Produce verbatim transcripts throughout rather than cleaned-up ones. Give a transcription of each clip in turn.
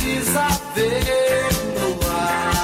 precisa ver no ar.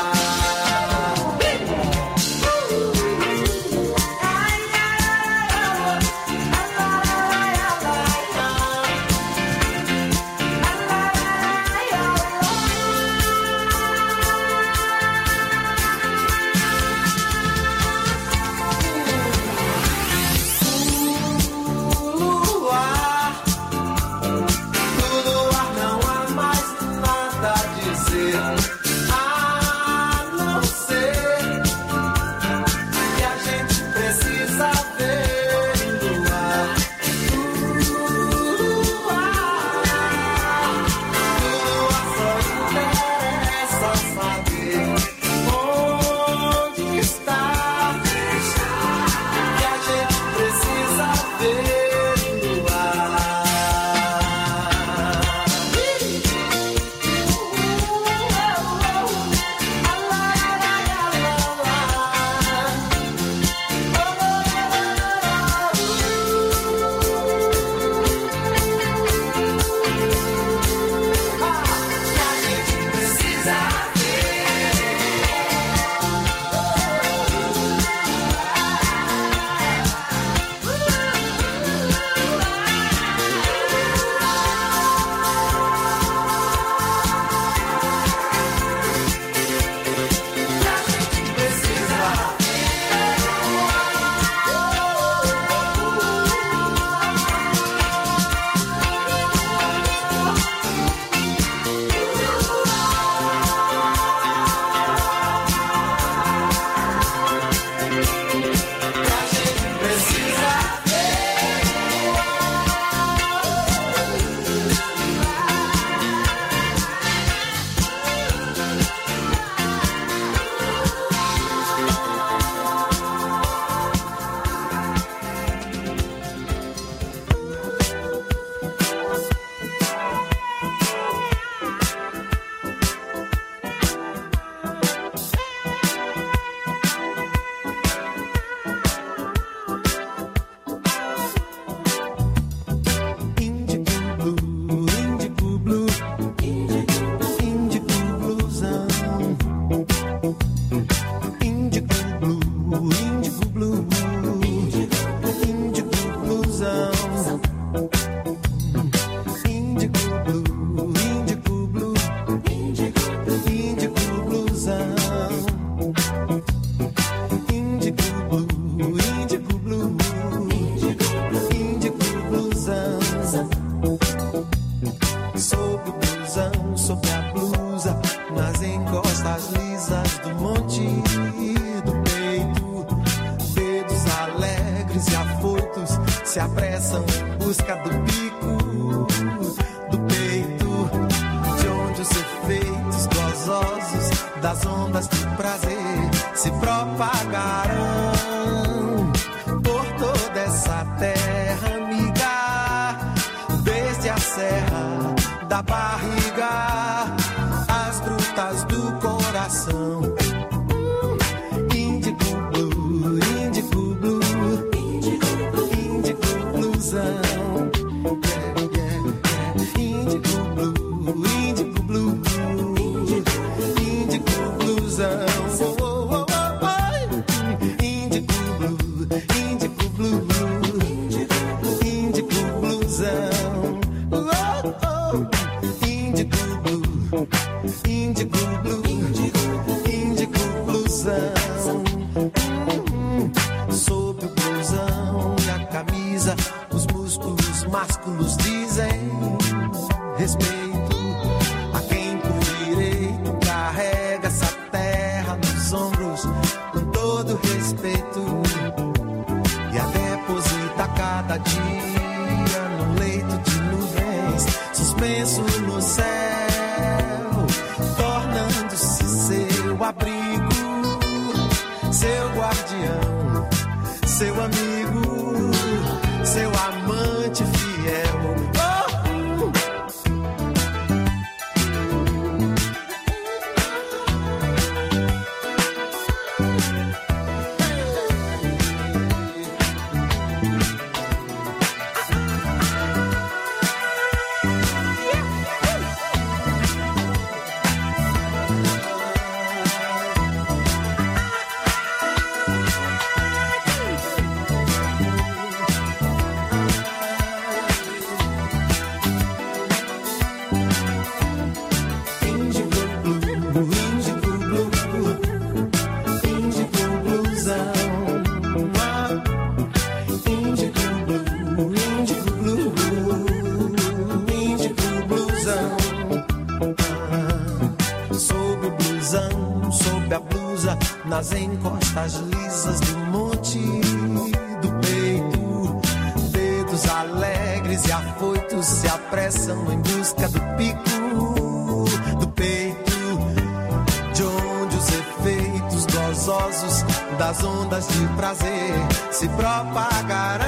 Se apressam em busca do pico do peito, de onde os efeitos gozosos das ondas do prazer se propagarão por toda essa terra amiga, desde a serra da barriga às grutas do coração. Índico blue, índico blue, yeah, yeah, yeah. Índico blue, índico blue, índico bluesão, oh, oh, oh, oh, oh. Índico blue, índico blue, índico bluesão, oh, oh. Índico blue, índico blue, índico bluesão, sob o blusão e a camisa. Os músculos másculos dizem respeito a quem por direito carrega essa terra nos ombros com todo respeito e a deposita cada dia num leito de nuvens suspenso no céu, tornando sob a blusa, nas encostas lisas do monte do peito. Dedos alegres e afoitos se apressam em busca do pico do peito, de onde os efeitos gozosos das ondas de prazer se propagarão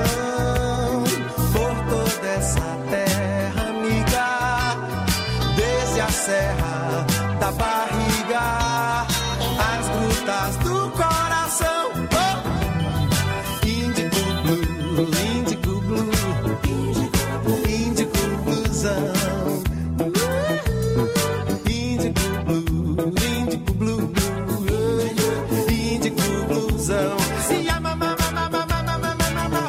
por toda essa terra amiga, desde a serra da barriga às grutas do coração. Oh! Índico blue, índico blue, índico bluesão. Índico blue, índico blue, índico bluesão. E a mamãe, mamãe, mamãe, mamãe,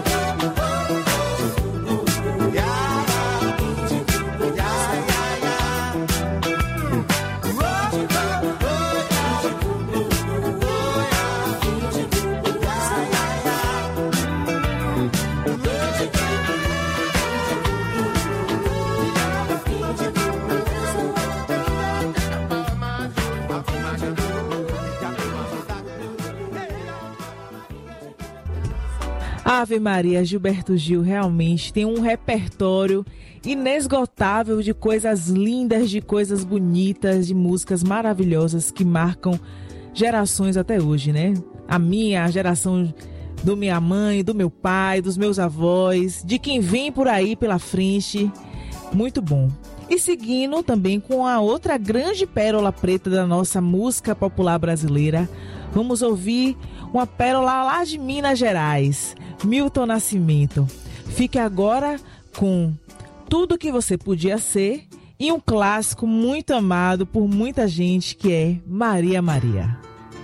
Ave Maria, Gilberto Gil realmente tem um repertório inesgotável de coisas lindas, de coisas bonitas, de músicas maravilhosas que marcam gerações até hoje, né? A minha, a geração do minha mãe, do meu pai, dos meus avós, de quem vem por aí pela frente. Muito bom. E seguindo também com a outra grande pérola preta da nossa música popular brasileira, vamos ouvir uma pérola lá de Minas Gerais, Milton Nascimento. Fique agora com Tudo Que Você Podia Ser e um clássico muito amado por muita gente, que é Maria Maria.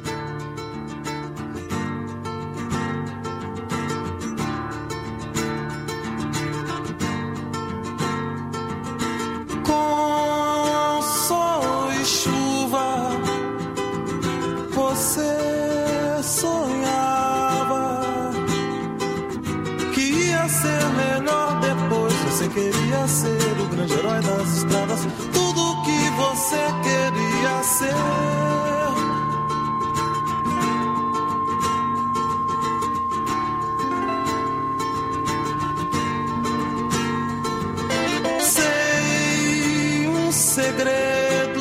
Com sol e chuva você sonhava que ia ser melhor depois. Você queria ser o grande herói das estradas, tudo que você queria ser. Sei um segredo,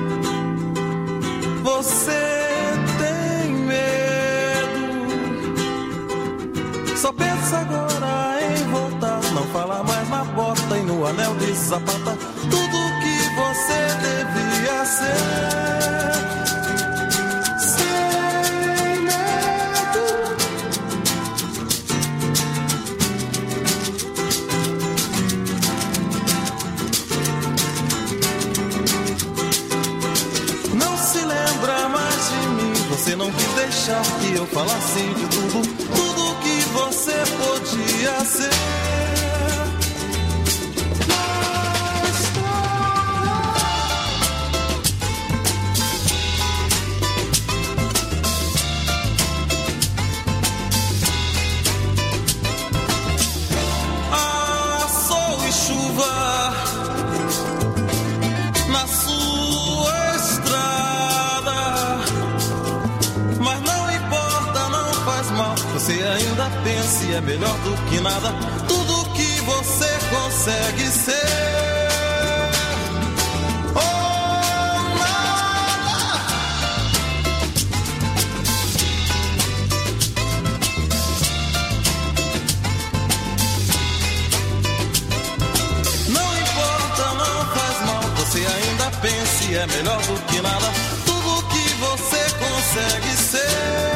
você tem medo, só pensa agora em voltar, não fala mais na porta e no anel de sapata, tudo que você devia ser. Sem medo, não se lembra mais de mim, você não quis deixar que eu falasse de tudo, tudo que você podia ser. Ah, sol e chuva na sua estrada, mas não importa, não faz mal, você ainda pensa e é melhor do que nada, tudo que você consegue ser. Oh, nada. Não importa, não faz mal, você ainda pensa e é melhor do que nada, tudo que você consegue ser.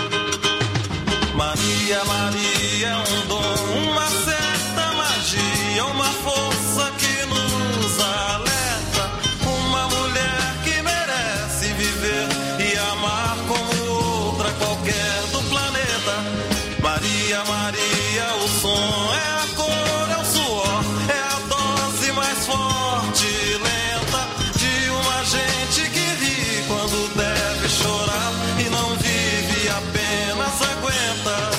Maria, Maria é um dom, uma certa magia Maria, Maria, o som é a cor, é o suor, é a dose mais forte e lenta de uma gente que ri quando deve chorar e não vive, apenas aguenta.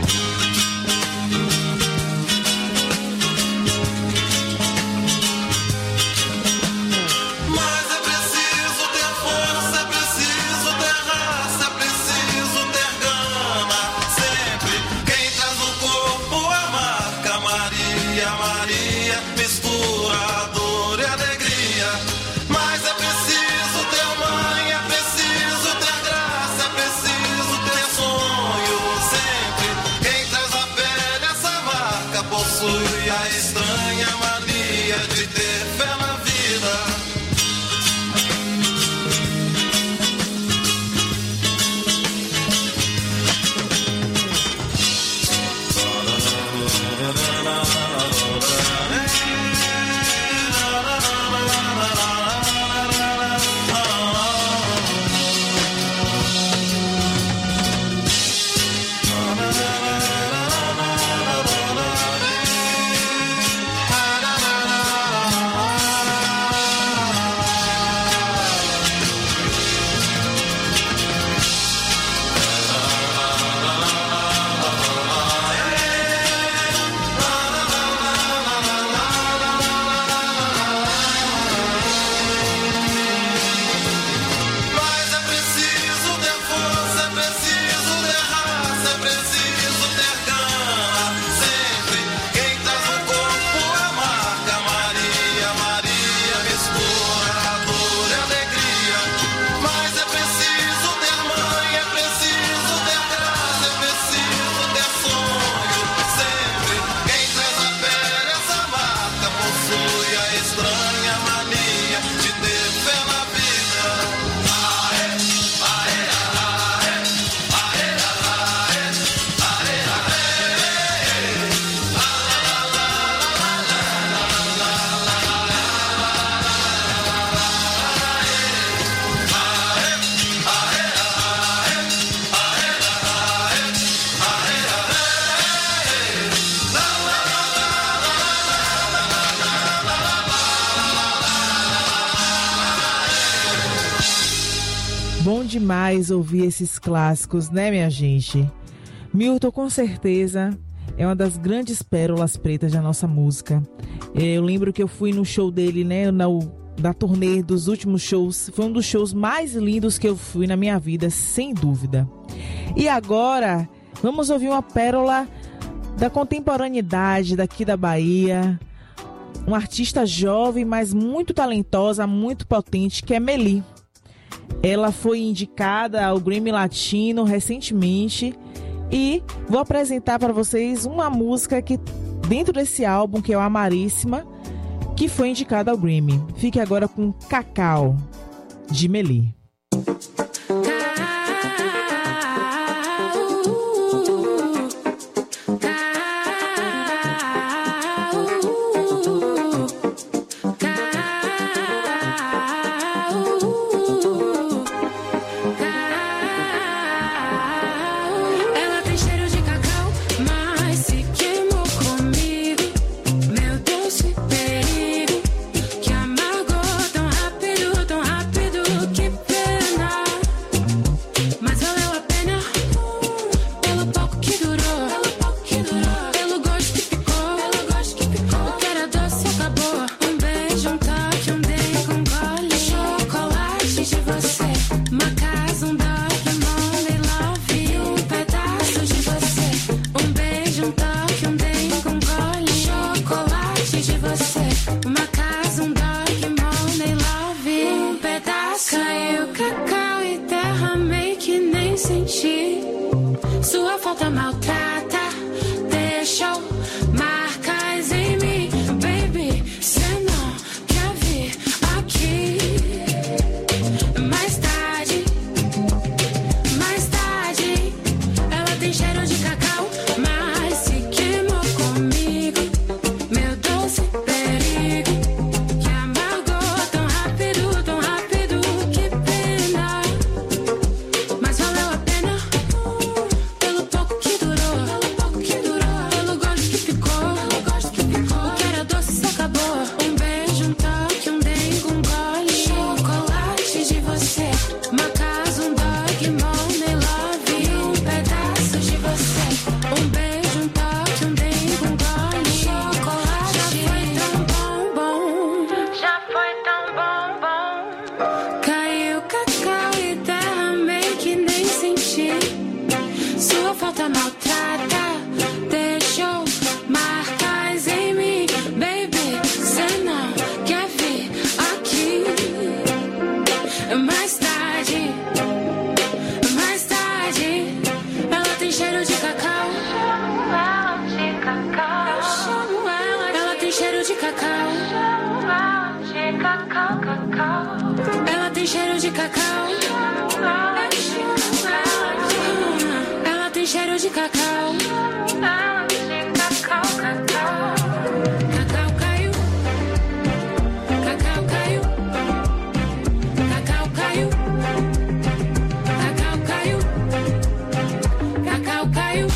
Mas é preciso ter força, é preciso ter raça, é preciso ter gana. Sempre quem traz no corpo a marca Maria, Maria, mistura a dor e a alegria. Mas é preciso ter mãe, é preciso ter graça, é preciso ter sonho. Sempre quem traz na pele essa marca possui a estranha mania de ter fé na vida. Mas é preciso ter força, é preciso ter raça, é preciso ter gana. Sempre quem traz no corpo a marca Maria, Maria, mistura a dor e a alegria. Mas é preciso ter mãe, é preciso ter graça, é preciso ter sonho. Sempre quem traz na pele essa marca possui a estranha mania de ter fé na vida. Aê, aê, aê, aê, aê, Bom demais ouvir esses clássicos, né, minha gente? Milton, com certeza, é uma das grandes pérolas pretas da nossa música. Eu lembro que eu fui no show dele, né, na, da turnê dos últimos shows. Foi um dos shows mais lindos que eu fui na minha vida, sem dúvida. E agora, vamos ouvir uma pérola da contemporaneidade daqui da Bahia. Uma artista jovem, mas muito talentosa, muito potente, que é Meli. Ela foi indicada ao Grammy Latino recentemente e vou apresentar para vocês uma música que dentro desse álbum, que é o Amaríssima, que foi indicada ao Grammy. Fique agora com Cacau, de Meli. Ela tem cheiro de cacau, mas se queimou comigo. Meu Deus, que perigo, que amargou tão rápido, tão rápido, que pena. Mas valeu a pena, pelo pouco que durou, pelo pouco que durou, pelo gosto que ficou, pelo gosto que ficou. O que era doce acabou. Um beijo, um toque, um dei com gole, chocolate de você. Uma casa, um dog, money, love e um pedaço de você. Um beijo, um toque, um dei com gole, chocolate de você. Uma casa, um dog, money, love e um pedaço. Caiu cacau e derramei que nem senti. Sua falta maltrata, deixou marcas em mim. Baby, cê não quer vir aqui. Mais tarde, mais tarde. Ela tem cheiro de cacau, mas se de cacau. De cacau, cacau. Ela tem cheiro de cacau. Ela tem cheiro de cacau. De cacau, cacau. Cacau caiu. Cacau caiu. Cacau caiu. Cacau caiu. Cacau caiu.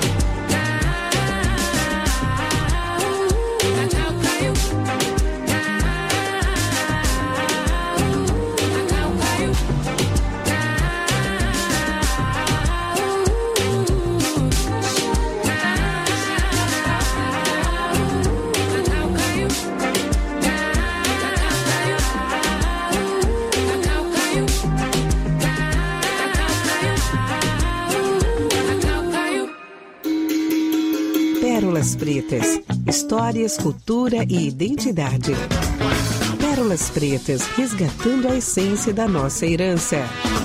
Pérolas Pretas, histórias, cultura e identidade. Pérolas Pretas, resgatando a essência da nossa herança.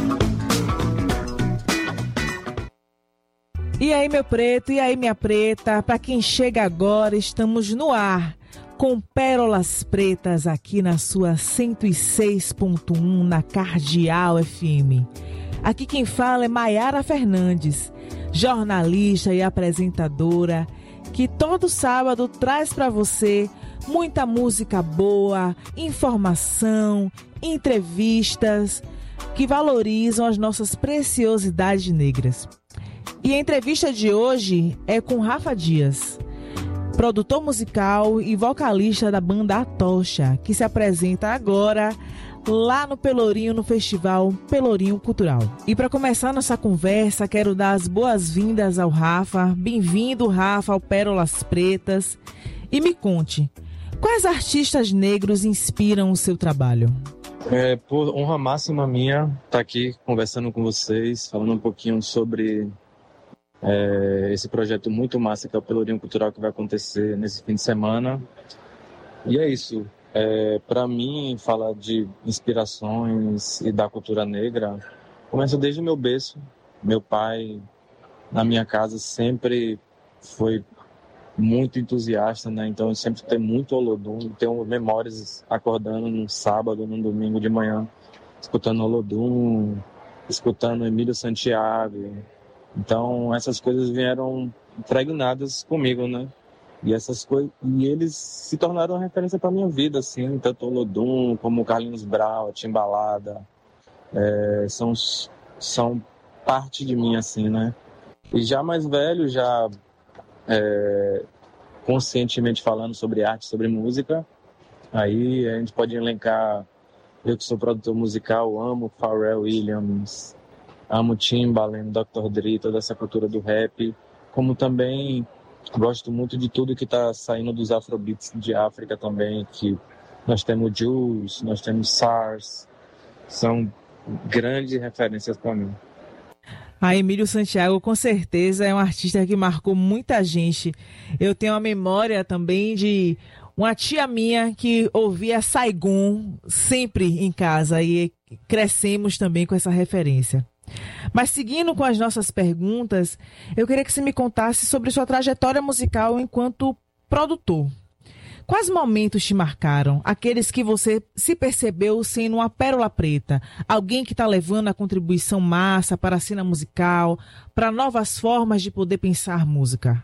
E aí, meu preto, e aí, minha preta, para quem chega agora, estamos no ar com Pérolas Pretas aqui na sua cento e seis ponto um na Cardeal F M. Aqui quem fala é Maiara Fernandes, jornalista e apresentadora, que todo sábado traz para você muita música boa, informação, entrevistas que valorizam as nossas preciosidades negras. E a entrevista de hoje é com Rafa Dias, produtor musical e vocalista da banda A Tocha, que se apresenta agora lá no Pelourinho, no Festival Pelourinho Cultural. E para começar nossa conversa, quero dar as boas-vindas ao Rafa. Bem-vindo, Rafa, ao Pérolas Pretas. E me conte, quais artistas negros inspiram o seu trabalho? É, por honra máxima minha estar aqui conversando com vocês, falando um pouquinho sobre é, esse projeto muito massa que é o Pelourinho Cultural, que vai acontecer nesse fim de semana. E é isso. É, para mim, falar de inspirações e da cultura negra começa desde o meu berço. Meu pai, na minha casa, sempre foi muito entusiasta, né? Então eu sempre tenho muito Olodum, tenho memórias acordando num sábado, num domingo de manhã, escutando Olodum, escutando Emílio Santiago. Então essas coisas vieram impregnadas comigo, né? E essas coisas, e eles se tornaram uma referência para minha vida, assim, tanto o Olodum como o Carlinhos Brau, a Timbalada, é, são são parte de mim, assim, né? E já mais velho, já é, conscientemente falando sobre arte, sobre música, aí a gente pode elencar, eu que sou produtor musical, amo Pharrell Williams, amo Timbaland, doutor Dre, toda essa cultura do rap, como também gosto muito de tudo que está saindo dos afrobeats de África também, que nós temos Jules, nós temos SARS, são grandes referências para mim. A Emílio Santiago, com certeza, é um artista que marcou muita gente. Eu tenho a memória também de uma tia minha que ouvia Saigon sempre em casa e crescemos também com essa referência. Mas seguindo com as nossas perguntas, eu queria que você me contasse sobre sua trajetória musical enquanto produtor. Quais momentos te marcaram? Aqueles que você se percebeu sendo uma pérola preta? Alguém que está levando a contribuição massa para a cena musical, para novas formas de poder pensar música?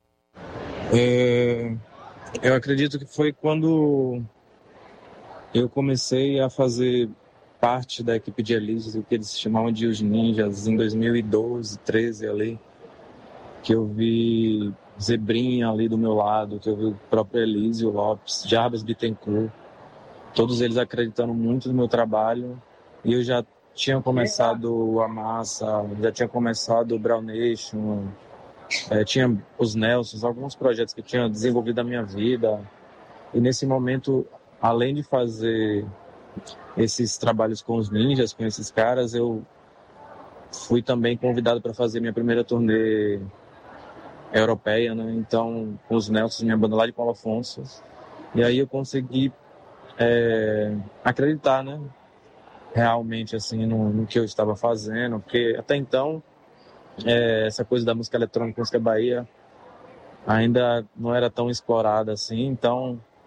É, eu acredito que foi quando eu comecei a fazer parte da equipe de Elísio, o que eles chamavam de Os Ninjas, em dois mil e doze, treze ali, que eu vi Zebrinha ali do meu lado, que eu vi o próprio Elísio Lopes, Jarbas Bittencourt, todos eles acreditando muito no meu trabalho, e eu já tinha começado a Massa, já tinha começado o Brown Nation, é, tinha os Nelsons, alguns projetos que eu tinha desenvolvido na minha vida, e nesse momento, além de fazer esses trabalhos com os ninjas, com esses caras, eu fui também convidado para fazer minha primeira turnê europeia, né? Então, com os Nelsons, minha banda lá de Paulo Afonso. E aí eu consegui é, acreditar, né? Realmente, assim, no, no que eu estava fazendo, porque até então, é, essa coisa da música eletrônica, música Bahia, ainda não era tão explorada assim, então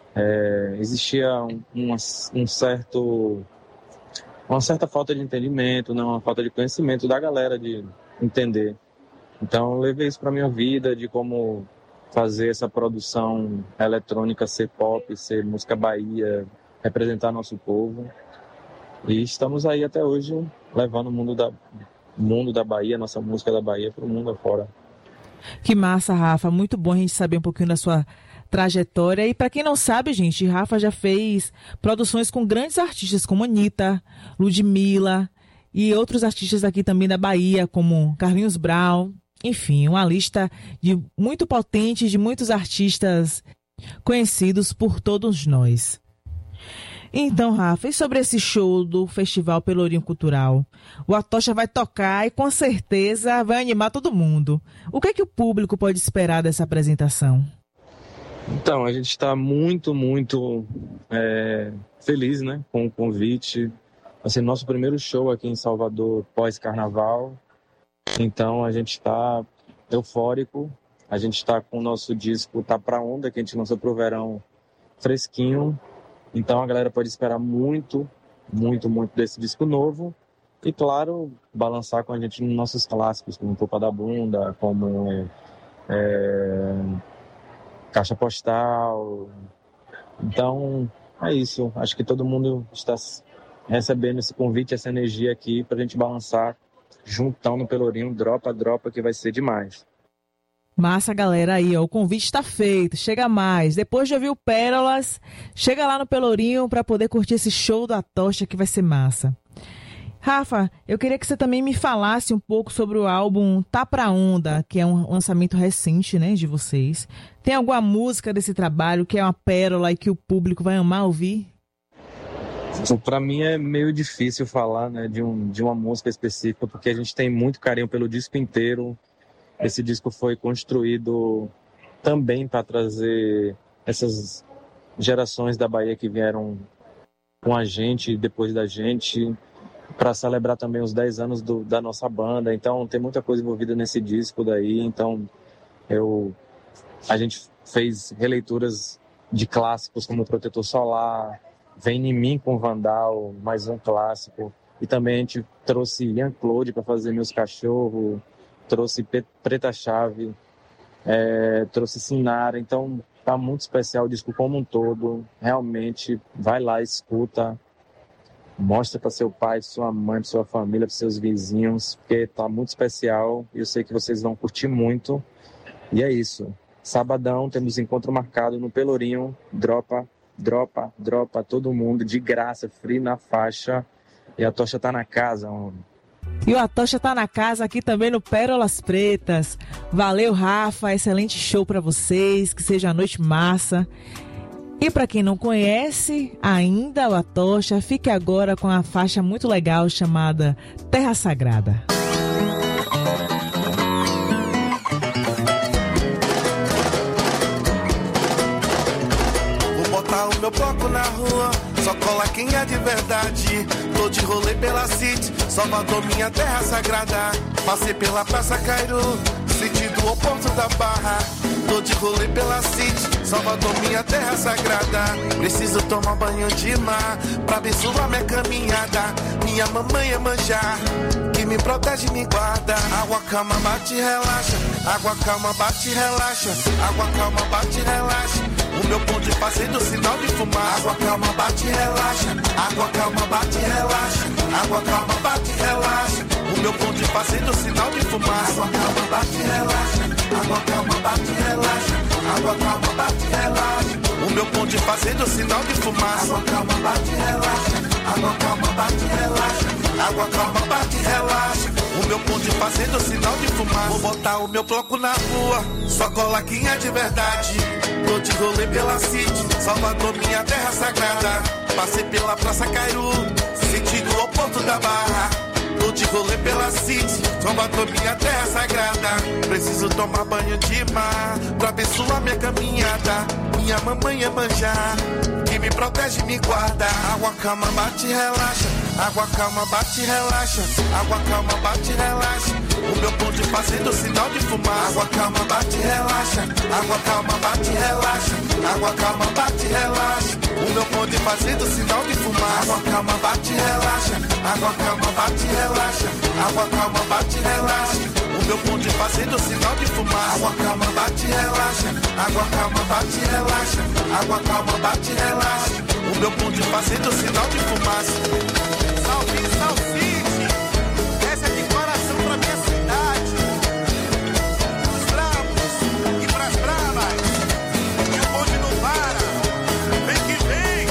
é, existia um, um, um certo, uma certa falta de entendimento, né? Uma falta de conhecimento da galera de entender. Então eu levei isso para minha vida, de como fazer essa produção eletrônica ser pop, ser música Bahia, representar nosso povo. E estamos aí até hoje levando o mundo da, mundo da Bahia, nossa música da Bahia, para o mundo afora. Que massa, Rafa. Muito bom a gente saber um pouquinho da sua trajetória. E para quem não sabe, gente, Rafa já fez produções com grandes artistas como Anitta, Ludmilla e outros artistas aqui também da Bahia, como Carlinhos Brown. Enfim, uma lista de muito potente de muitos artistas conhecidos por todos nós. Então, Rafa, e sobre esse show do Festival Pelourinho Cultural? O Atocha vai tocar e com certeza vai animar todo mundo. O que é que o público pode esperar dessa apresentação? Então, a gente está muito, muito é, feliz, né, com o convite. Vai ser nosso primeiro show aqui em Salvador pós-carnaval. Então, a gente está eufórico. A gente está com o nosso disco Tá Pra Onda, que a gente lançou pro verão, fresquinho. Então, a galera pode esperar muito, muito, muito desse disco novo. E, claro, balançar com a gente nos nossos clássicos, como Topa da Bunda, como é, Caixa Postal. Então, é isso. Acho que todo mundo está recebendo esse convite, essa energia aqui para a gente balançar juntão no Pelourinho, dropa, dropa, que vai ser demais. Massa, galera, aí, ó, o convite está feito, chega mais. Depois de ouvir o Pérolas, chega lá no Pelourinho para poder curtir esse show da Atocha que vai ser massa. Rafa, eu queria que você também me falasse um pouco sobre o álbum Tá Pra Onda, que é um lançamento recente, né, de vocês. Tem alguma música desse trabalho que é uma pérola e que o público vai amar ouvir? Para mim é meio difícil falar, né, de, um, de uma música específica, porque a gente tem muito carinho pelo disco inteiro. Esse disco foi construído também para trazer essas gerações da Bahia que vieram com a gente, depois da gente, para celebrar também os dez anos do, da nossa banda. Então tem muita coisa envolvida nesse disco daí. Então eu, a gente fez releituras de clássicos como Protetor Solar, Vem em Mim com Vandal, mais um clássico. E também a gente trouxe Ian Claude para fazer Meus Cachorros, trouxe Preta Chave, é, trouxe Sinara. Então tá muito especial o disco como um todo. Realmente, vai lá, escuta, mostra para seu pai, sua mãe, sua família, para seus vizinhos, porque tá muito especial e eu sei que vocês vão curtir muito. E é isso. Sabadão temos encontro marcado no Pelourinho. Dropa, dropa, dropa todo mundo, de graça, free na faixa. E a Tocha tá na casa, homem. E o Atocha tá na casa aqui também no Pérolas Pretas. Valeu, Rafa, excelente show pra vocês, que seja a noite massa. E pra quem não conhece ainda o Atocha, fique agora com a faixa muito legal chamada Terra Sagrada. Vou botar o meu bloco na rua, só cola quem é de verdade. Tô de rolê pela City, Salvador, minha terra sagrada. Passei pela Praça Cairu, sentido oposto da Barra. Tô de rolê pela City, Salvador, minha terra sagrada. Preciso tomar banho de mar pra abençoar minha caminhada. Minha mamãe é manjar, que me protege e me guarda. Água calma, bate e relaxa. Água calma, bate e relaxa. Água calma, bate e relaxa. O meu ponto fazendo sinal de fumar. Água calma, bate e relaxa. Água calma, bate e relaxa. Água calma, bate e relaxa. O meu ponto fazendo sinal de fumar. Água calma, bate e relaxa. Água calma, bate e relaxa. Água calma, bate e relaxa. O meu ponto fazendo sinal de fumar. Água calma, bate e relaxa. Água calma, bate e relaxa. Água calma, bate e relaxa. O meu ponto fazendo sinal de fumar. Vou botar o meu bloco na rua, só cola quem é de verdade. Tô de rolê pela City, Salvador, minha terra sagrada. Passei pela Praça Cairu, sentido o oposto da Barra. Tô de rolê pela City, Salvador, minha terra sagrada. Preciso tomar banho de mar pra abençoar minha caminhada. Minha mamãe é manjar, que me protege e me guarda. Água calma, bate e relaxa. Água calma, bate e relaxa. Água calma, bate e relaxa. O meu ponto fazendo sinal de fumar. Água calma, bate e relaxa. Água calma, bate e relaxa. Água calma, bate, relaxa. O meu bonde fazendo sinal de fumaça. Água calma, bate, relaxa. Água calma, bate, relaxa. Água calma, bate, relaxa. O meu bonde fazendo sinal de fumaça. Água calma, bate, relaxa. Água calma, bate, relaxa. Água calma, bate, relaxa. O meu bonde fazendo sinal de fumaça. Salve, Salsite. Essa é de coração pra minha cidade. Os bravos e pras bravas. E o bonde não para. Vem que vem.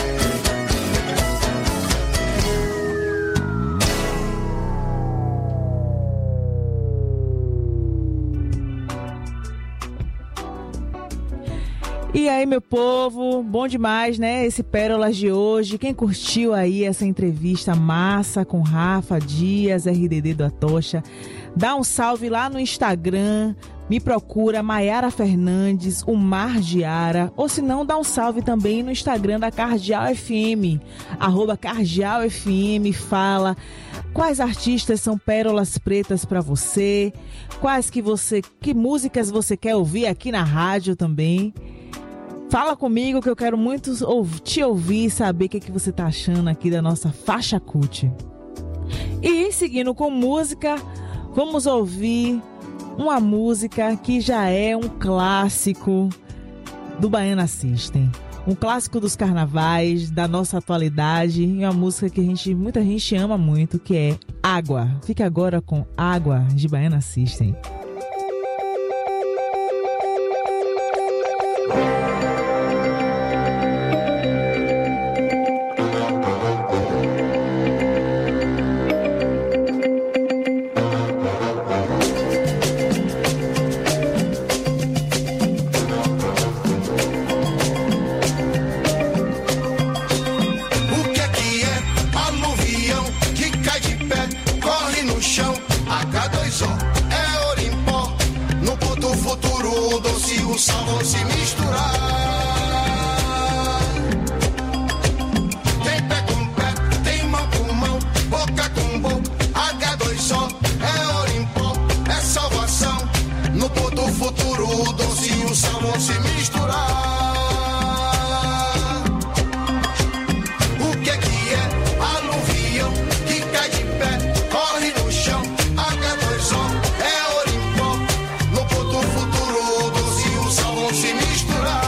E aí, meu povo, bom demais, né? Esse Pérolas de hoje. Quem curtiu aí essa entrevista massa com Rafa Dias, R D D do Atocha, dá um salve lá no Instagram, me procura Maiara Fernandes, o Mar Diara, ou se não, dá um salve também no Instagram da Cardial F M, arroba Cardial F M, fala quais artistas são pérolas pretas para você, quais que você, que músicas você quer ouvir aqui na rádio também. Fala comigo que eu quero muito te ouvir e saber o que, que você tá achando aqui da nossa faixa cult. E seguindo com música, vamos ouvir uma música que já é um clássico do Baiana System. Um clássico dos carnavais, da nossa atualidade, e uma música que a gente, muita gente ama muito, que é Água. Fica agora com Água, de Baiana System. Vão se misturar. Tem pé com pé, tem mão com mão, boca com boca, agá dois O, é Orimpó, é salvação. No ponto futuro, o doce e o sal vão se misturar. O que é que é? Aluvião que cai de pé, corre no chão, agá dois O, é Orimpó. No ponto futuro, o doce e o sal vão se misturar.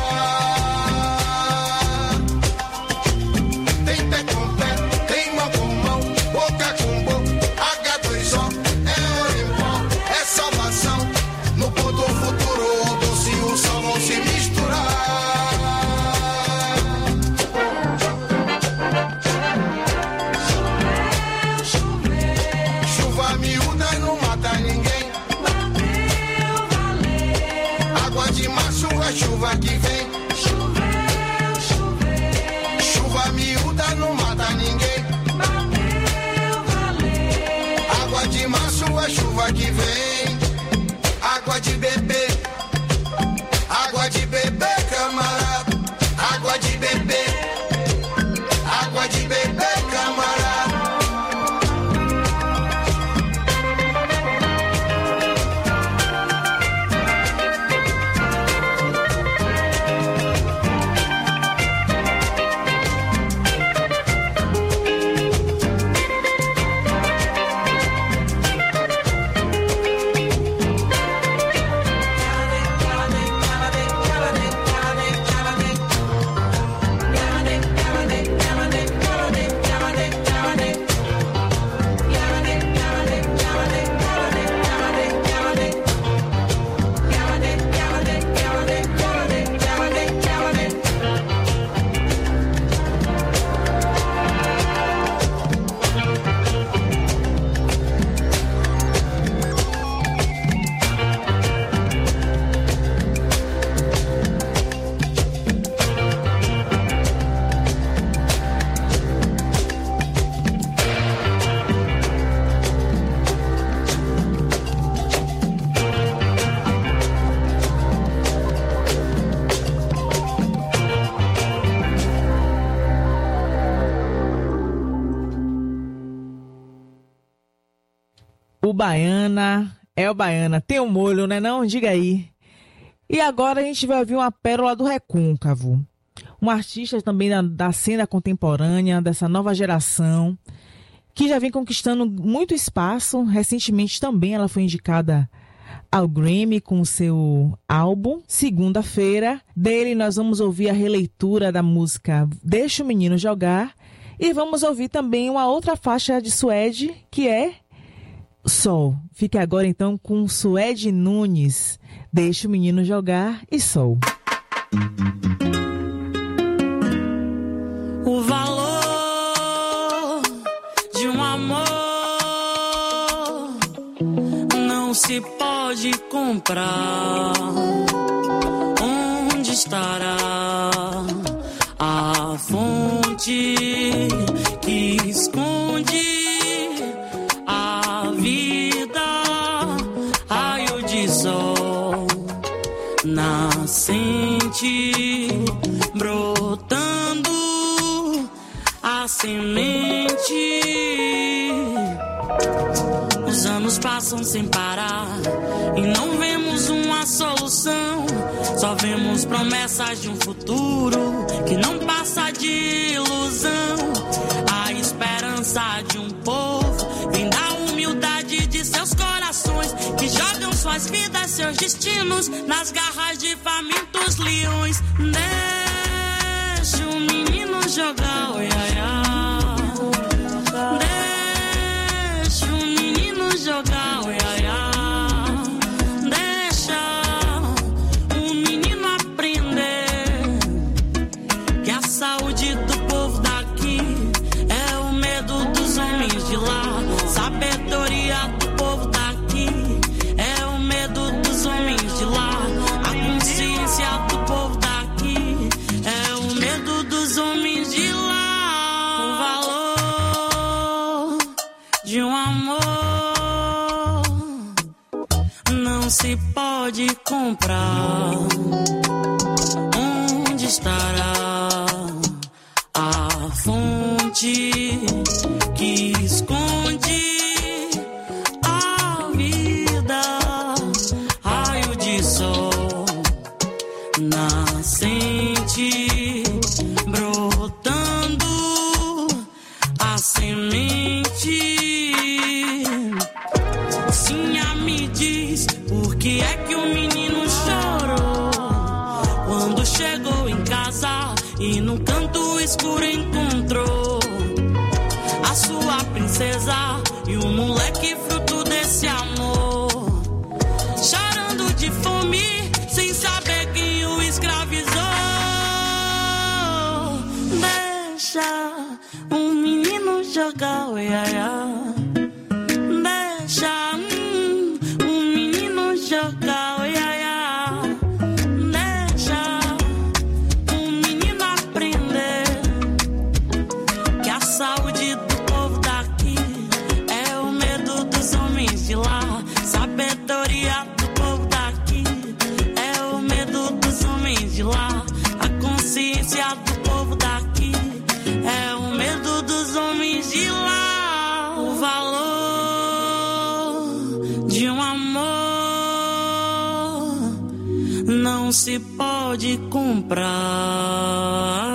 Tem pé com pé, tem mão com mão, boca com boca, agá dois O, é Orimpó, é salvação. No ponto futuro, o doce e o sal vão se misturar. Chuva miúda não mata ninguém. Água de março é chuva que vem. Choveu, choveu. Chuva miúda não mata ninguém. Bateu, valeu. Água de março é chuva que vem. Água de beber. Água de beber, camarada. Água de beber. Água de beber, camarada. O Baiana é o Baiana. Tem um molho, né não? Diga aí. E agora a gente vai ouvir uma pérola do Recôncavo. Um artista também da, da cena contemporânea, dessa nova geração, que já vem conquistando muito espaço. Recentemente também ela foi indicada ao Grammy com o seu álbum Segunda-feira. Dele nós vamos ouvir a releitura da música Deixa o Menino Jogar. E vamos ouvir também uma outra faixa de Suede, que é Sol. Fique agora então com Suede Nunes, Deixa o Menino Jogar e Sol. O valor de um amor não se pode comprar. Onde estará a fonte que esconde a vida? Raio de sol nascente brotando a semente. Os anos passam sem parar e não vemos uma solução. Só vemos promessas de um futuro que não passa de ilusão. A esperança de um povo vem da humildade de seus corações, que jogam suas vidas, seus destinos nas garras de famintos leões. Deixa o menino jogar, oi, ai, ai. Deixa o menino jogar, oi, ai, ai. Deixa o menino aprender que a saúde do povo daqui é o medo dos homens de lá. Sabedoria do povo daqui é o medo dos homens de lá. A consciência do povo daqui é o medo dos homens de lá. O valor de um amor não se pode comprar. Onde estará a fonte que esconde a vida? Raio de sol nascente brotando a semente. Sinha me diz por que é que o menino chorou quando chegou em casa e no canto escuro encontrou a sua princesa e o moleque fruto desse amor, chorando de fome sem saber quem o escravizou. Deixa o menino jogar, oi, ai, ai. Deixa hum, o menino jogar, oi, ai, ai. Deixa o menino aprender que a saúde do povo daqui é o medo dos homens de lá. Sabedoria do povo daqui é o medo dos homens de lá. A consciência do povo daqui é o medo dos homens de lá. O valor de um amor não se pode comprar.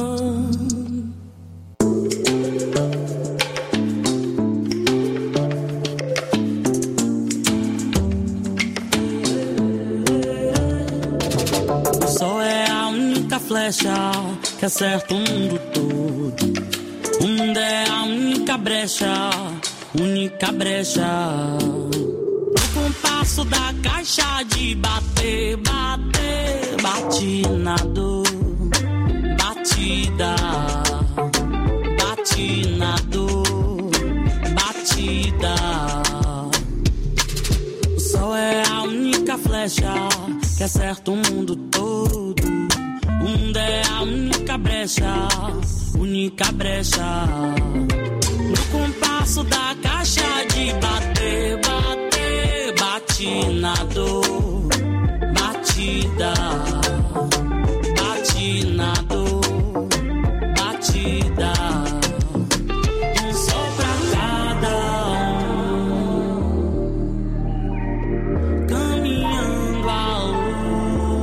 O sol é a única flecha que acerta o mundo todo. O mundo é a única brecha, única brecha. O compasso da caixa de bater, bater, bate na dor, batida, bate na dor, batida. O sol é a única flecha que acerta o mundo todo. O mundo é a única brecha, única brecha. No compasso da caixa de bater, bater, bate na dor, batida, bate na dor, batida. Um sol pra cada um, caminhando a luz.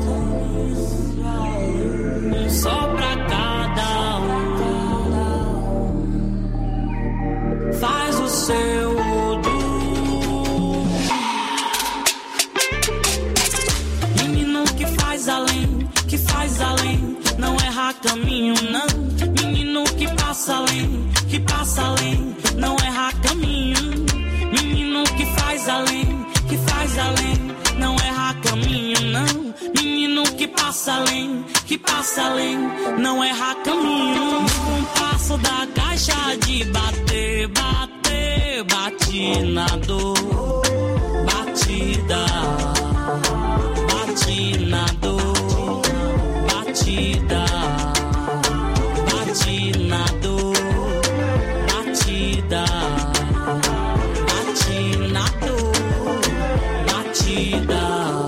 errar caminho, não. Menino que passa além, que passa além, não errar caminho. Menino que faz além, que faz além, não errar caminho, não. Menino que passa além, que passa além, não errar caminho. No compasso da caixa de bater, bater, bate na dor, batida, bate na dor, batida, bate na dor, batida, bate na dor, batida.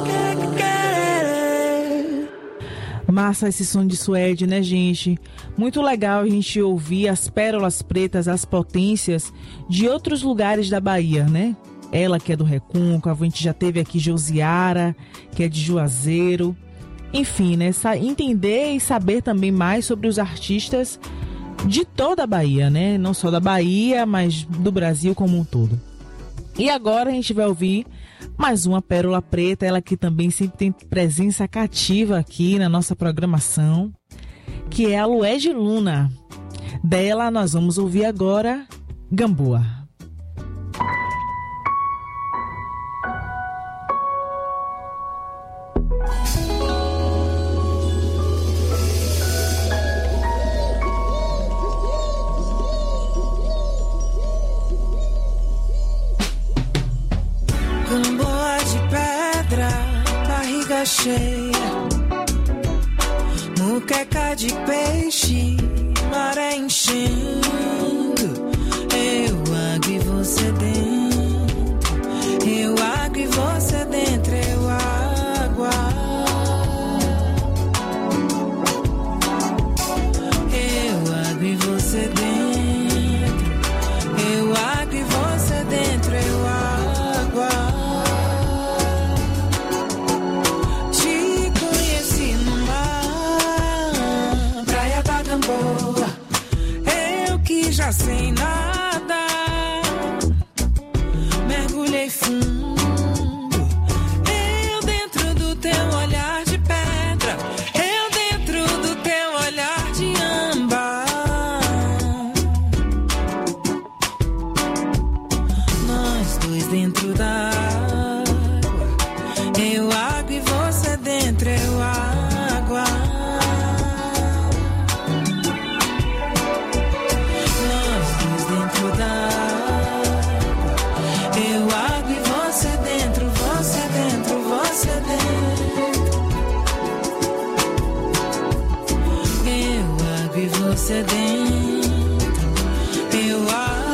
Massa esse som de Suede, né, gente? Muito legal a gente ouvir as pérolas pretas, as potências de outros lugares da Bahia, né? Ela que é do Recôncavo, a gente já teve aqui Josiara, que é de Juazeiro. Enfim, né? Entender e saber também mais sobre os artistas de toda a Bahia, né? Não só da Bahia, mas do Brasil como um todo. E agora a gente vai ouvir mais uma pérola preta, ela que também sempre tem presença cativa aqui na nossa programação, que é a Lued Luna. Dela nós vamos ouvir agora Gamboa. Gamboa de pedra, barriga cheia, muqueca de peixe, maré enchendo. Eu água e você dentro, eu água e você dentro, eu água. Eu água e você dentro, eu água e você dentro, eu água. Te conheci no mar, praia da Gamboa, eu que já sei nada, mergulhei fundo, eu dentro do teu olhar de pedra, eu dentro do teu olhar de âmbar. Nós dois dentro da água, eu água e você dentro, eu água. Nós dois dentro da água, eu água e você dentro, você dentro, você dentro. Eu água e você dentro, eu água.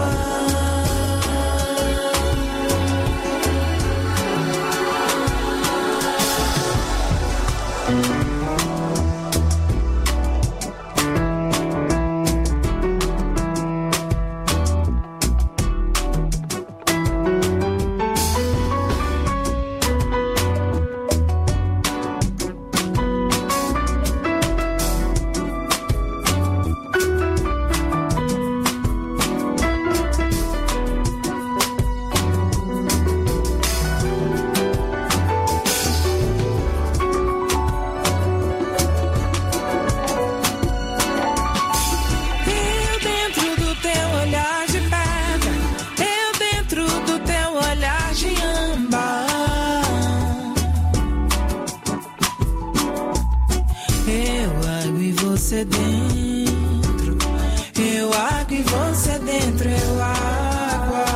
Eu dentro do teu olhar de pedra, eu dentro do teu olhar de âmbar. Eu água e você dentro, eu água e você dentro, eu água.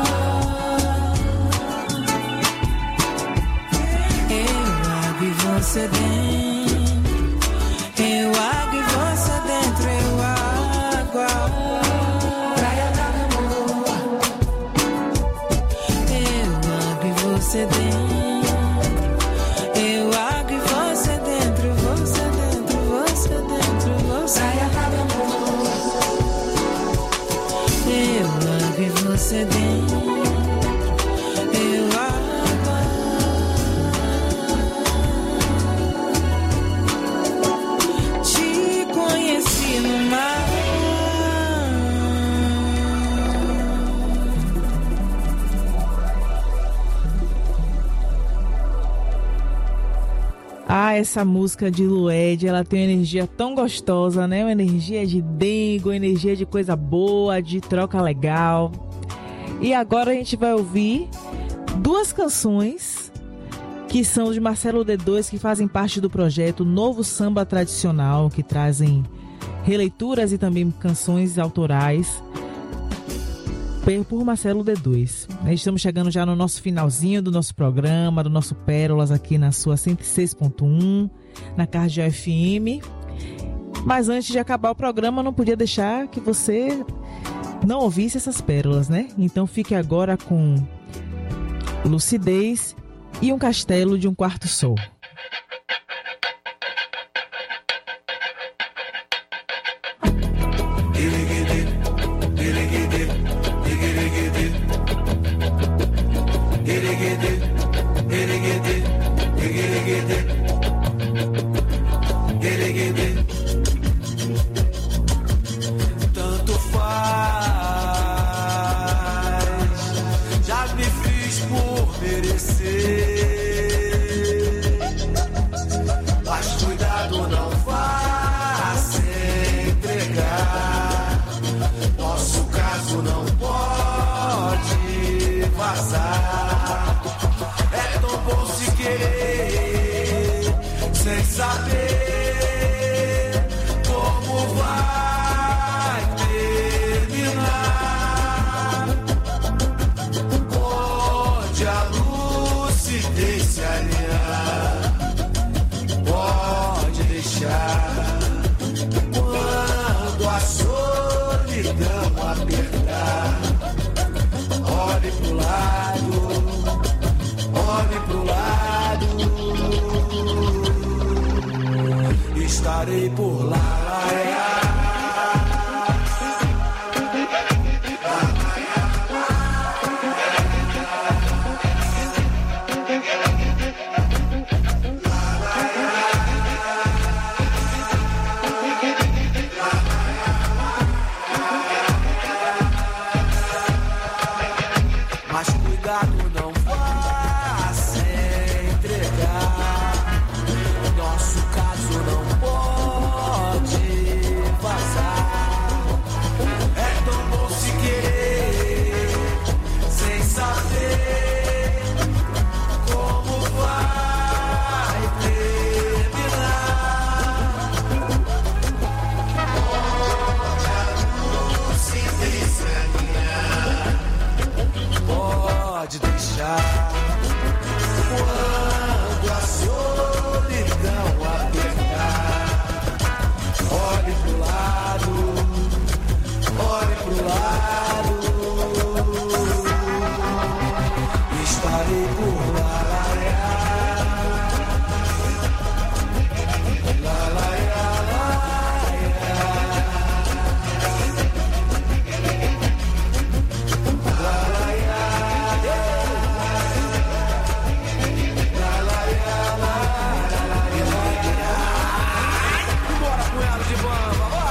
Eu água e você dentro, eu água e você dentro, eu água. Praia da Gamboa, eu água e você dentro, eu água e você dentro, você dentro, você dentro, você. Praia da Gamboa, eu água e você dentro, eu água. Te conheci no mar. Ah, essa música de Lued, ela tem uma energia tão gostosa, né? Uma energia de dengo, energia de coisa boa, de troca legal. E agora a gente vai ouvir duas canções que são de Marcelo D dois, que fazem parte do projeto Novo Samba Tradicional, que trazem releituras e também canções autorais por Marcelo D dois. Estamos chegando já no nosso finalzinho do nosso programa, do nosso Pérolas aqui na sua cento e seis ponto um, na Cardio F M. Mas antes de acabar o programa, não podia deixar que você não ouvisse essas pérolas, né? Então fique agora com Lucidez e Um Castelo de um Quarto Sol. Tanto faz, já me fiz por merecer, mas cuidado, não vá se entregar, nosso caso não pode vazar. É tão bom se querer sem saber como vai terminar. Pode a lucidez se alinhar, pode deixar quando a solidão apertar. Olhe pro lado, olhe pro lado, estarei por lá. Mas cuidado, não vá se entregar, nosso caso não pode vazar. É tão bom se querer sem saber como vai terminar. Pode a lucidez se alinhar, pode deixar quando a solidão apertar. Olhe pro lado, olhe pro lado, estarei por lá. Lá, lá, lá, lá, bora, punhado de bamba, vai!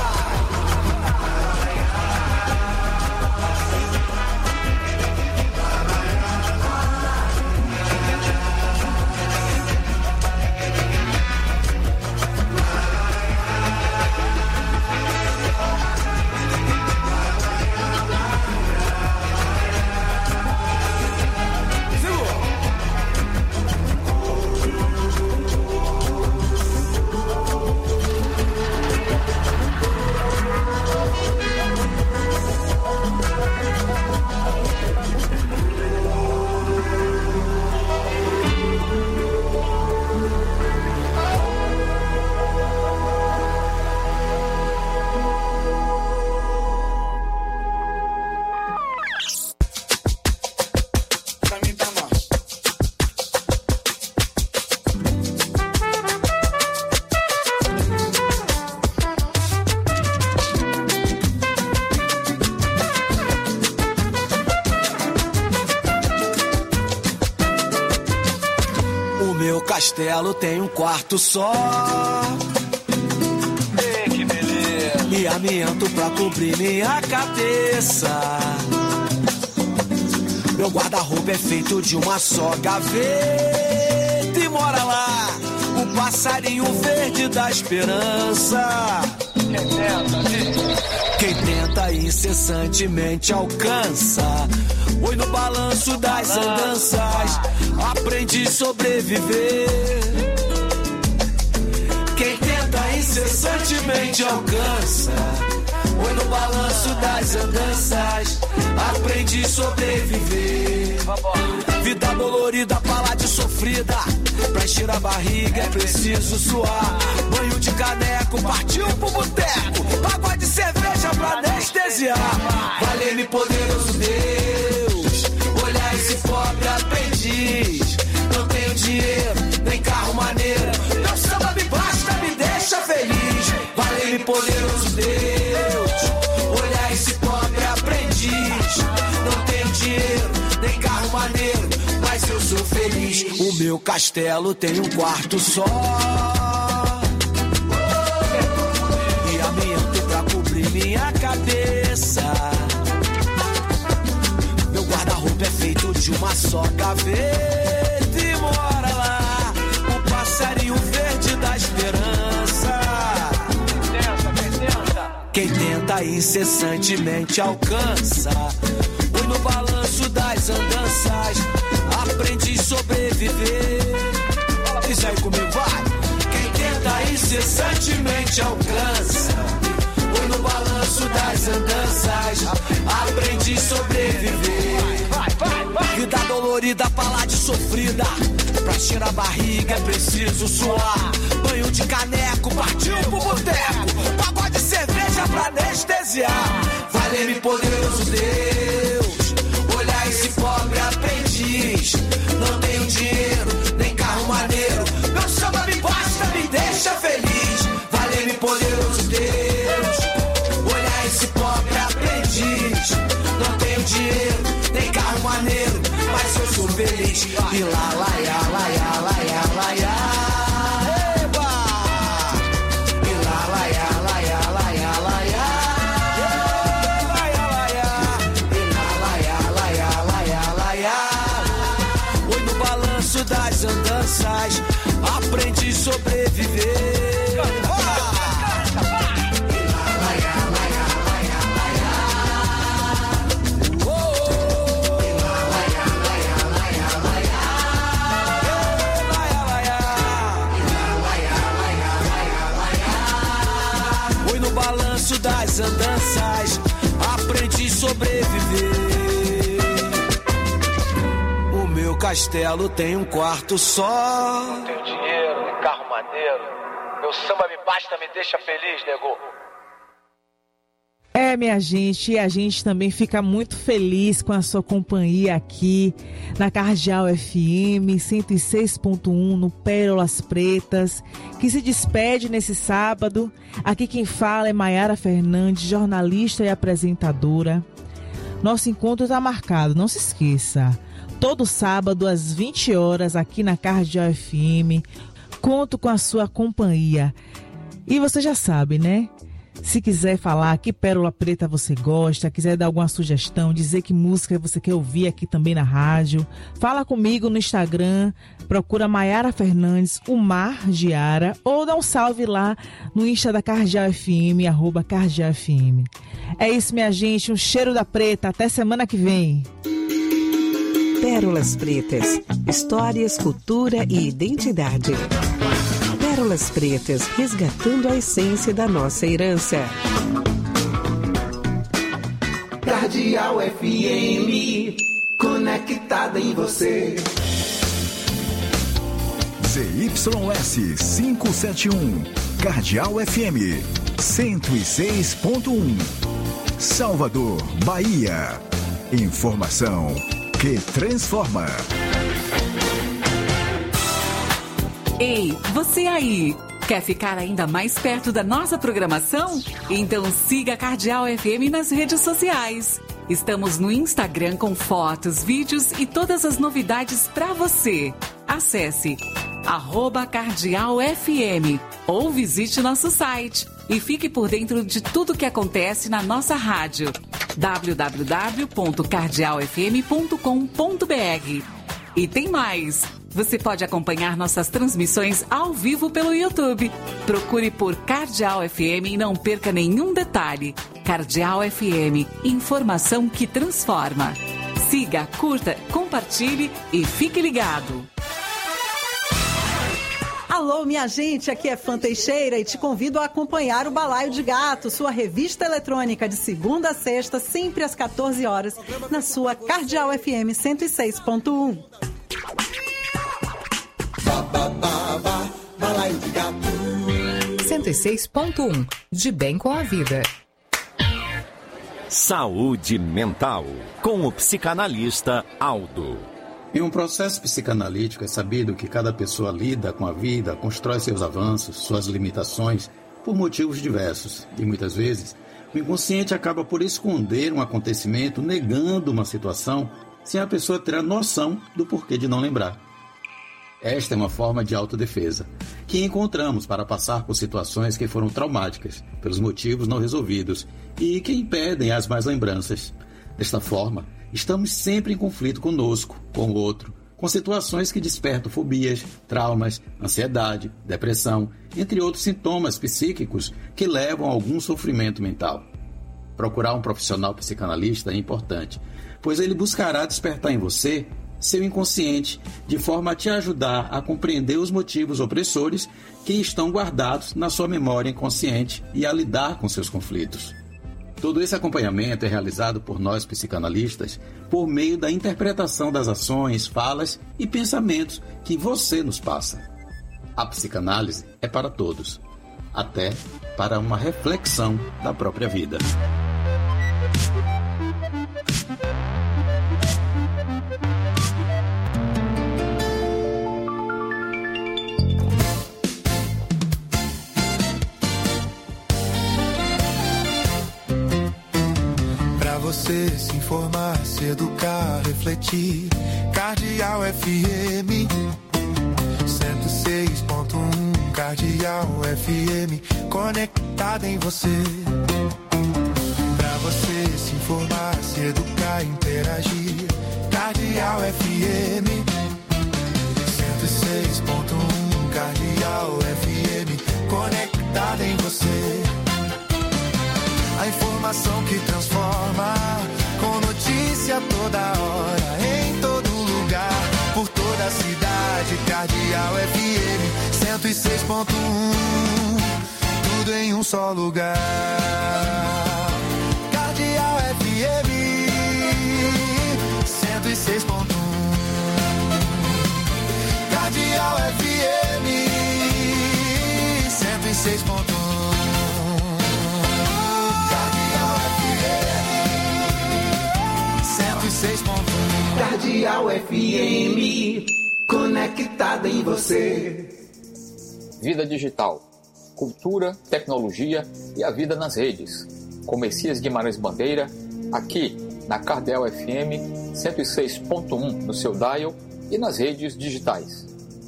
Pra mim tá massa. O meu castelo tem um quarto só. Ei, que beleza. E amianto pra cobrir minha cabeça. Meu guarda-roupa é feito de uma só gaveta. E mora lá o o passarinho verde da esperança. Quem tenta incessantemente alcança. Oi no balanço das andanças, aprendi a sobreviver. Quem tenta incessantemente alcança. Oi no balanço das andanças, aprendi a sobreviver. Vida dolorida, palavra sofrida. Pra encher a barriga é preciso suar. Banho de caneco, partiu pro boteco. Água de cerveja pra anestesiar. Valeu-me poderoso Deus, olhar esse pobre aprendiz. Não tenho dinheiro, nem carro maneiro. Meu samba me basta, me deixa feliz. Valeu-me poderoso Deus, olhar esse pobre aprendiz. Não tenho dinheiro, nem carro maneiro, mas eu sou feliz. O meu castelo tem um quarto só e amianto pra cobrir minha cabeça. Meu guarda-roupa é feito de uma só gaveta e mora lá o passarinho verde da esperança. Quem tenta incessantemente alcança. Oi no balanço das andanças, aprendi a sobreviver. Isso aí comigo, vai. Quem tenta incessantemente alcança. Oi no balanço das andanças, aprendi a sobreviver. Vida dolorida, palavra sofrida. Pra encher a barriga é preciso suar. Banho de caneco, partiu pro boteco. Pagode de cerveja pra anestesiar. Valeu-me poderoso Deus, olhar esse pobre aprendiz. Não tenho dinheiro, nem carro maneiro. Meu samba me basta, me deixa feliz. Valeu-me poderoso Deus, olhar esse pobre aprendiz. Não tenho dinheiro, nem carro maneiro, mas eu sou feliz. E lá, lá, ia, lá, ia, lá, ia, lá, ia. Eba! E lá, lá, ia, lá, ia, lá, ia, lá, ia. Lá, ia, lá, ia. E lá, lá, ia, lá, ia, lá, ia, lá, ia. Oi no balanço das andanças, aprendi a sobreviver. Das andanças, aprendi a sobreviver. O meu castelo tem um quarto só. Não tenho dinheiro, nem carro maneiro. Meu samba me basta, me deixa feliz, nego. É, minha gente, e a gente também fica muito feliz com a sua companhia aqui na Cardeal F M cento e seis ponto um, no Pérolas Pretas, que se despede nesse sábado. Aqui quem fala é Maiara Fernandes, jornalista e apresentadora. Nosso encontro está marcado, não se esqueça. Todo sábado às vinte horas aqui na Cardeal F M. Conto com a sua companhia. E você já sabe, né? Se quiser falar que Pérola Preta você gosta, quiser dar alguma sugestão, dizer que música você quer ouvir aqui também na rádio, fala comigo no Instagram, procura Maiara Fernandes, o Mar Giara, ou dá um salve lá no Insta da Cardeal F M, arroba Cardeal F M. É isso, minha gente, um cheiro da preta, até semana que vem. Pérolas Pretas, histórias, cultura e identidade. Pérolas Pretas, resgatando a essência da nossa herança. Cardeal F M, conectada em você. Z Y S quinhentos e setenta e um, Cardeal F M, cento e seis ponto um. Salvador, Bahia. Informação que transforma. Ei, você aí! Quer ficar ainda mais perto da nossa programação? Então siga a Cardeal F M nas redes sociais. Estamos no Instagram com fotos, vídeos e todas as novidades para você. Acesse arroba Cardeal F M ou visite nosso site e fique por dentro de tudo que acontece na nossa rádio. w w w ponto cardeal f m ponto com ponto b r. E tem mais! Você pode acompanhar nossas transmissões ao vivo pelo YouTube. Procure por Cardeal F M e não perca nenhum detalhe. Cardeal F M, informação que transforma. Siga, curta, compartilhe e fique ligado. Alô, minha gente, aqui é Fã Teixeira e te convido a acompanhar o Balaio de Gato, sua revista eletrônica de segunda a sexta, sempre às quatorze horas, na sua Cardeal F M cento e seis ponto um. Balaio de Gato. cento e seis ponto um. De bem com a vida. Saúde mental, com o psicanalista Aldo. Em um processo psicanalítico é sabido que cada pessoa lida com a vida, constrói seus avanços, suas limitações, por motivos diversos. E muitas vezes, o inconsciente acaba por esconder um acontecimento, negando uma situação, sem a pessoa ter a noção do porquê de não lembrar. Esta é uma forma de autodefesa, que encontramos para passar por situações que foram traumáticas, pelos motivos não resolvidos, e que impedem as más lembranças. Desta forma, estamos sempre em conflito conosco, com o outro, com situações que despertam fobias, traumas, ansiedade, depressão, entre outros sintomas psíquicos que levam a algum sofrimento mental. Procurar um profissional psicanalista é importante, pois ele buscará despertar em você seu inconsciente, de forma a te ajudar a compreender os motivos opressores que estão guardados na sua memória inconsciente e a lidar com seus conflitos. Todo esse acompanhamento é realizado por nós psicanalistas por meio da interpretação das ações, falas e pensamentos que você nos passa. A psicanálise é para todos, até para uma reflexão da própria vida. Você se informar, se educar, refletir. Cardeal F M cento e seis ponto um. Cardeal F M conectada em você. Pra você se informar, se educar, interagir. Cardeal F M cento e seis ponto um. Cardeal F M conectada em você. A informação que transforma, com notícia toda hora, em todo lugar, por toda a cidade. Cardeal F M cento e seis ponto um, tudo em um só lugar. Cardeal F M cento e seis ponto um. Cardeal F M cento e seis ponto um. Cardeal F M, conectada em você. Vida digital, cultura, tecnologia e a vida nas redes. Com Messias Guimarães Bandeira, aqui na Cardeal F M cento e seis ponto um no seu dial e nas redes digitais.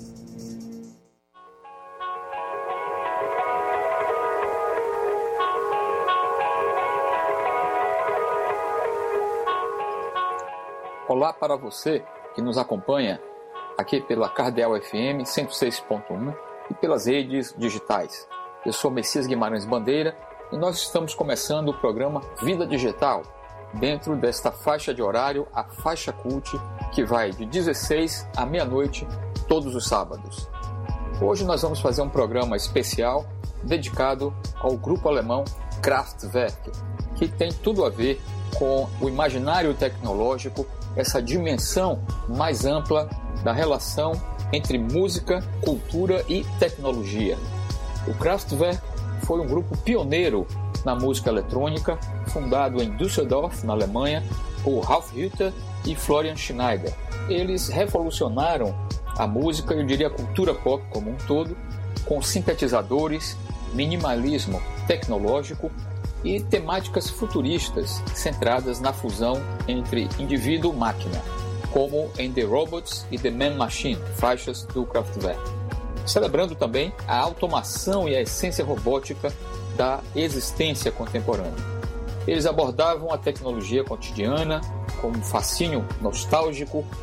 Olá para você que nos acompanha aqui pela Cardeal F M cento e seis ponto um e pelas redes digitais. Eu sou Messias Guimarães Bandeira e nós estamos começando o programa Vida Digital, dentro desta faixa de horário, a faixa Cult, que vai de dezesseis à meia-noite, todos os sábados. Hoje nós vamos fazer um programa especial dedicado ao grupo alemão Kraftwerk, que tem tudo a ver com o imaginário tecnológico, essa dimensão mais ampla da relação entre música, cultura e tecnologia. O Kraftwerk foi um grupo pioneiro na música eletrônica, fundado em Düsseldorf, na Alemanha, por Ralf Hütter e Florian Schneider. Eles revolucionaram a música, eu diria a cultura pop como um todo, com sintetizadores, minimalismo tecnológico e temáticas futuristas centradas na fusão entre indivíduo e máquina, como em The Robots e The Man Machine, faixas do Kraftwerk. Celebrando também a automação e a essência robótica da existência contemporânea. Eles abordavam a tecnologia cotidiana com um fascínio nostálgico,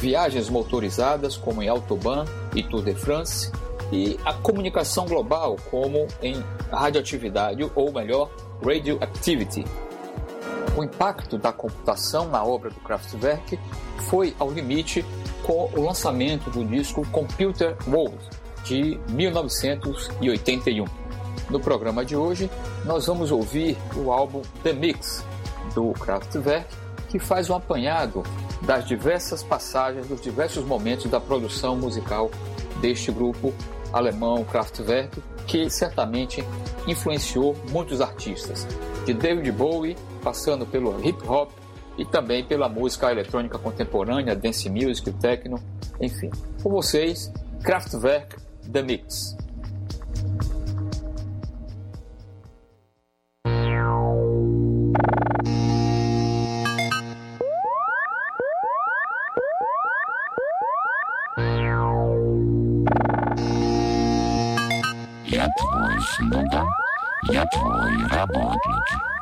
viagens motorizadas, como em Autobahn e Tour de France, e a comunicação global, como em radioatividade, ou melhor, radioactivity. O impacto da computação na obra do Kraftwerk foi ao limite com o lançamento do disco Computer World, de mil novecentos e oitenta e um. No programa de hoje, nós vamos ouvir o álbum The Mix, do Kraftwerk, que faz um apanhado das diversas passagens, dos diversos momentos da produção musical deste grupo alemão Kraftwerk, que certamente influenciou muitos artistas, de David Bowie, passando pelo hip hop e também pela música eletrônica contemporânea, dance music, techno, enfim. Com vocês, Kraftwerk, The Mix. Я твой слуга, я твой работник.